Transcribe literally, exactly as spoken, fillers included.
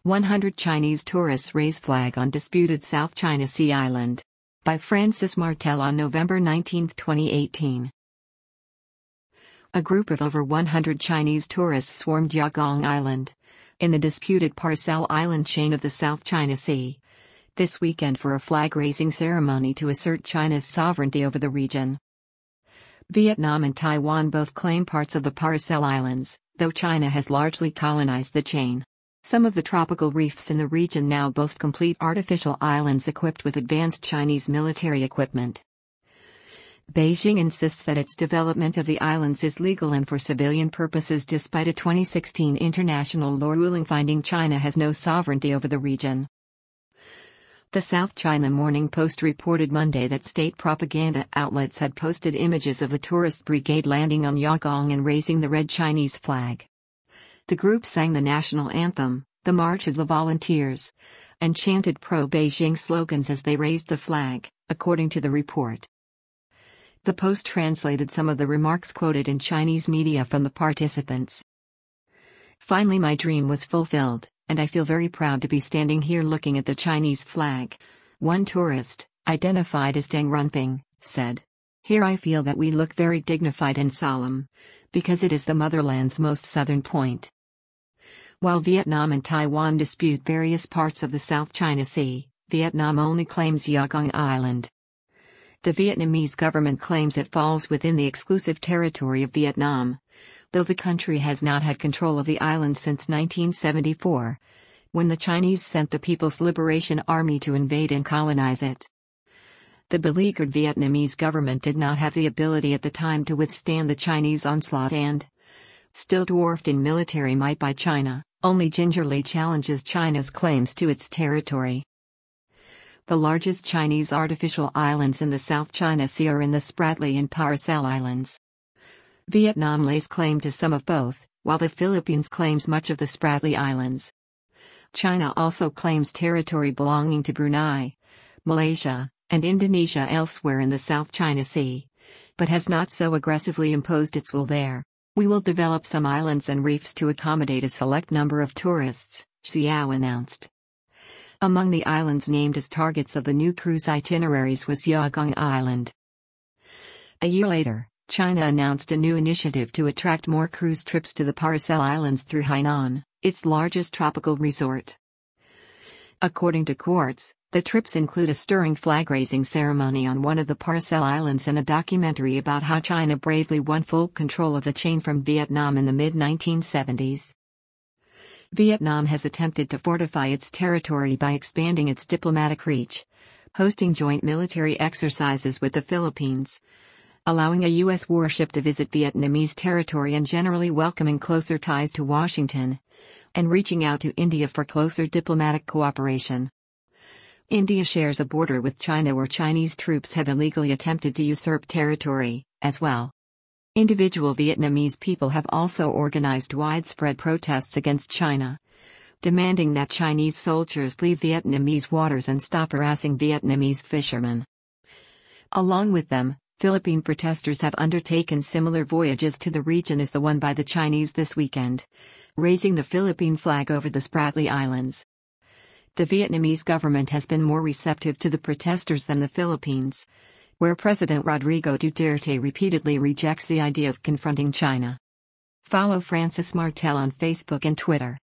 one hundred Chinese tourists raise flag on disputed South China Sea island. By Francis Martel on November nineteenth, twenty eighteen. A group of over one hundred Chinese tourists swarmed Yagong Island, in the disputed Parcel Island chain of the South China Sea, this weekend for a flag-raising ceremony to assert China's sovereignty over the region. Vietnam and Taiwan both claim parts of the Parcel Islands, though China has largely colonized the chain. Some of the tropical reefs in the region now boast complete artificial islands equipped with advanced Chinese military equipment. Beijing insists that its development of the islands is legal and for civilian purposes despite a twenty sixteen international law ruling finding China has no sovereignty over the region. The South China Morning Post reported Monday that state propaganda outlets had posted images of the tourist brigade landing on Yagong and raising the red Chinese flag. The group sang the national anthem, the March of the Volunteers, and chanted pro-Beijing slogans as they raised the flag, according to the report. The Post translated some of the remarks quoted in Chinese media from the participants. Finally, my dream was fulfilled, and I feel very proud to be standing here looking at the Chinese flag, one tourist, identified as Deng Runping, said. Here I feel that we look very dignified and solemn, because it is the motherland's most southern point. While Vietnam and Taiwan dispute various parts of the South China Sea, Vietnam only claims Yagong Island. The Vietnamese government claims it falls within the exclusive territory of Vietnam, though the country has not had control of the island since nineteen seventy-four, when the Chinese sent the People's Liberation Army to invade and colonize it. The beleaguered Vietnamese government did not have the ability at the time to withstand the Chinese onslaught and, still dwarfed in military might by China, only gingerly challenges China's claims to its territory. The largest Chinese artificial islands in the South China Sea are in the Spratly and Paracel Islands. Vietnam lays claim to some of both, while the Philippines claims much of the Spratly Islands. China also claims territory belonging to Brunei, Malaysia, and Indonesia elsewhere in the South China Sea, but has not so aggressively imposed its will there. We will develop some islands and reefs to accommodate a select number of tourists, Xiao announced. Among the islands named as targets of the new cruise itineraries was Yagong Island. A year later, China announced a new initiative to attract more cruise trips to the Paracel Islands through Hainan, its largest tropical resort. According to Quartz, the trips include a stirring flag-raising ceremony on one of the Paracel Islands and a documentary about how China bravely won full control of the chain from Vietnam in the mid nineteen seventies. Vietnam has attempted to fortify its territory by expanding its diplomatic reach, hosting joint military exercises with the Philippines, allowing a U S warship to visit Vietnamese territory and generally welcoming closer ties to Washington, and reaching out to India for closer diplomatic cooperation. India shares a border with China where Chinese troops have illegally attempted to usurp territory, as well. Individual Vietnamese people have also organized widespread protests against China, demanding that Chinese soldiers leave Vietnamese waters and stop harassing Vietnamese fishermen. Along with them, Philippine protesters have undertaken similar voyages to the region as the one by the Chinese this weekend, raising the Philippine flag over the Spratly Islands. The Vietnamese government has been more receptive to the protesters than the Philippines, where President Rodrigo Duterte repeatedly rejects the idea of confronting China. Follow Francis Martel on Facebook and Twitter.